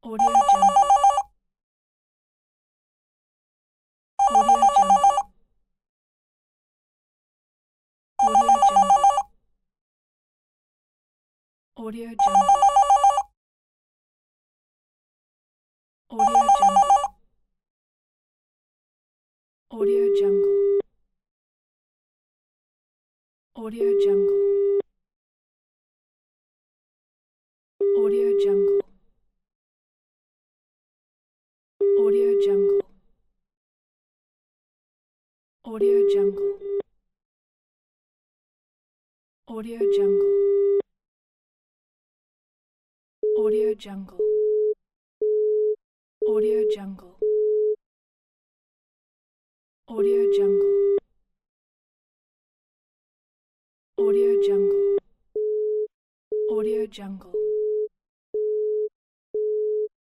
Audio Jungle. Audio Jungle. Audio Jungle. Audio Jungle. Audio Jungle. Audio Jungle. Audio Jungle. Audio Jungle. Audio Jungle. Audio Jungle. Audio Jungle. Audio Jungle. Audio Jungle. Audio Jungle. Audio Jungle. Audio Jungle.